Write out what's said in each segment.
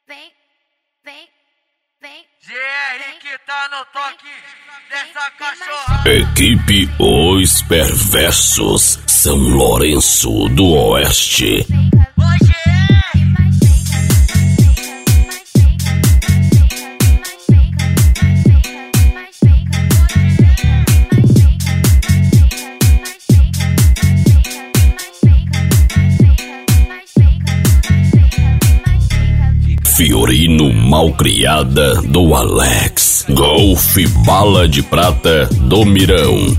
vem, vem, vem. GR que tá no toque dessa cachorra. Equipe Os Perversos, São Lourenço do Oeste. Fiorino Malcriada do Alex. Golf Bala de Prata do Mirão.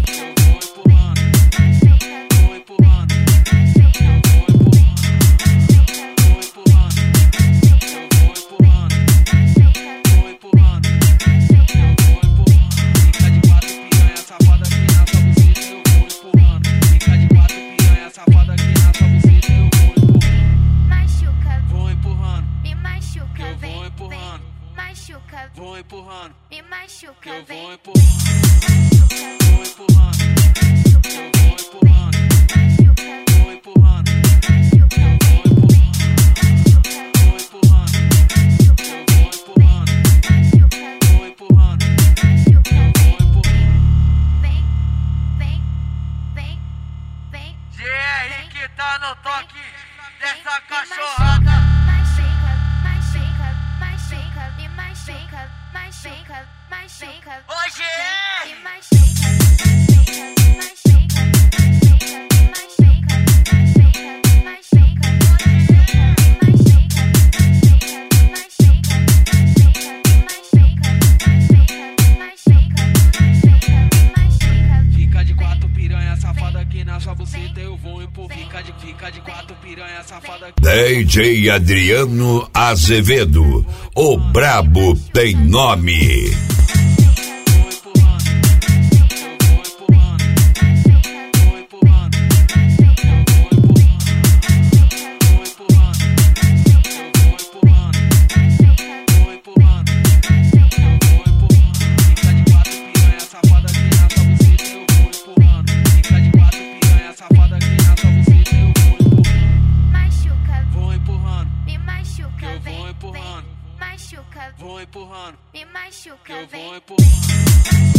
Vou empurrando, me machuca, eu vem. vou empurrando, vou empurrando, eu vou empurrando, vou empurrando, eu vou empurrando, eu vou empurrando, vou empurrando, Vem, vem, vem, vem. GR que tá no toque dessa Me cachorra. machuca, machuca. Hoje é! Me machuca, Fica de quatro piranha safada aqui na sua buceta, eu vou empurrar. Fica de quatro piranha safada aqui. DJ Adriano Azevedo, o brabo tem nome. Machuca, Vou empurrando, me machuca, eu vem. vou empurrando.